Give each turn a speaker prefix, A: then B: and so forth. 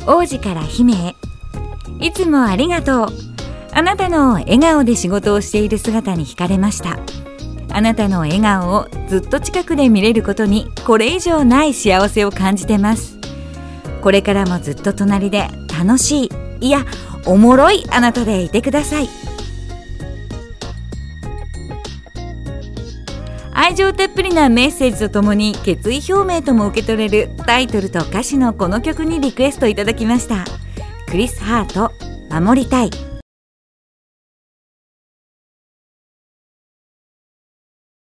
A: 王子から姫へ。いつもありがとう。あなたの笑顔で仕事をしている姿に惹かれました。あなたの笑顔をずっと近くで見れることにこれ以上ない幸せを感じてます。これからもずっと隣で楽しい、いやおもろいあなたでいてください。愛情たっぷりなメッセージとともに決意表明とも受け取れるタイトルと歌詞のこの曲にリクエストいただきました。クリス・ハート、守りたい。